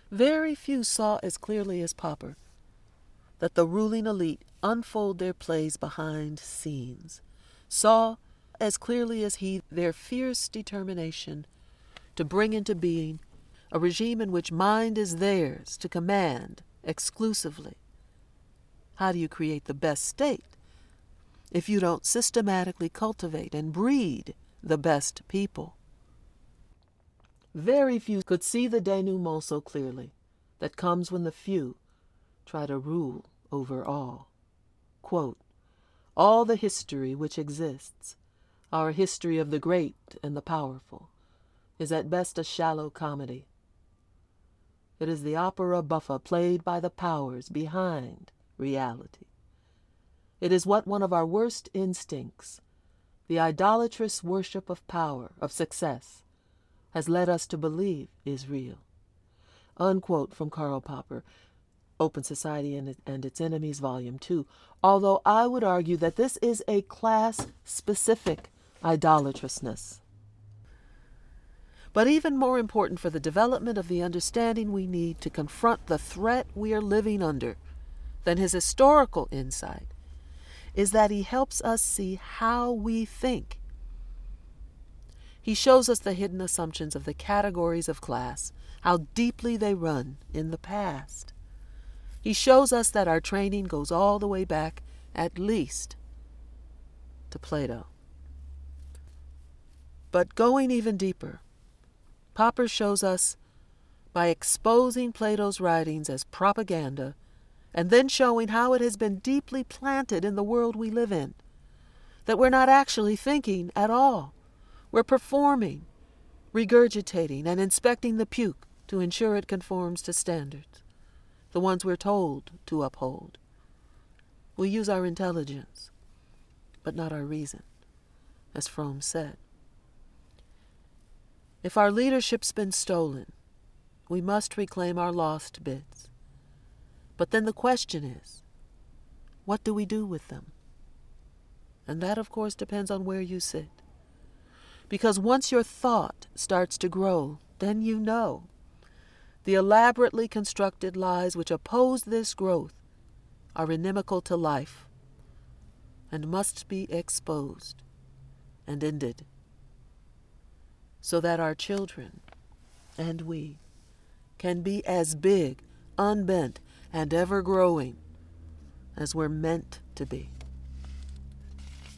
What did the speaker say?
Very few saw as clearly as Popper that the ruling elite unfold their plays behind scenes, saw as clearly as he their fierce determination to bring into being a regime in which mind is theirs to command exclusively. How do you create the best state if you don't systematically cultivate and breed the best people? Very few could see the denouement so clearly that comes when the few try to rule over all. Quote, all the history which exists, our history of the great and the powerful, is at best a shallow comedy. It is the opera buffa played by the powers behind reality. It is what one of our worst instincts, the idolatrous worship of power, of success, has led us to believe is real. Unquote from Karl Popper, Open Society and Its Enemies, Volume 2, although I would argue that this is a class-specific idolatrousness. But even more important for the development of the understanding we need to confront the threat we are living under than his historical insight is that he helps us see how we think. He shows us the hidden assumptions of the categories of class, how deeply they run in the past. He shows us that our training goes all the way back, at least, to Plato. But going even deeper, Popper shows us, by exposing Plato's writings as propaganda, and then showing how it has been deeply planted in the world we live in, that we're not actually thinking at all. We're performing, regurgitating, and inspecting the puke to ensure it conforms to standards, the ones we're told to uphold. We use our intelligence, but not our reason, as Fromm said. If our leadership's been stolen, we must reclaim our lost bits. But then the question is, what do we do with them? And that, of course, depends on where you sit. Because once your thought starts to grow, then you know. The elaborately constructed lies which oppose this growth are inimical to life and must be exposed and ended, so that our children and we can be as big, unbent, and ever growing as we're meant to be.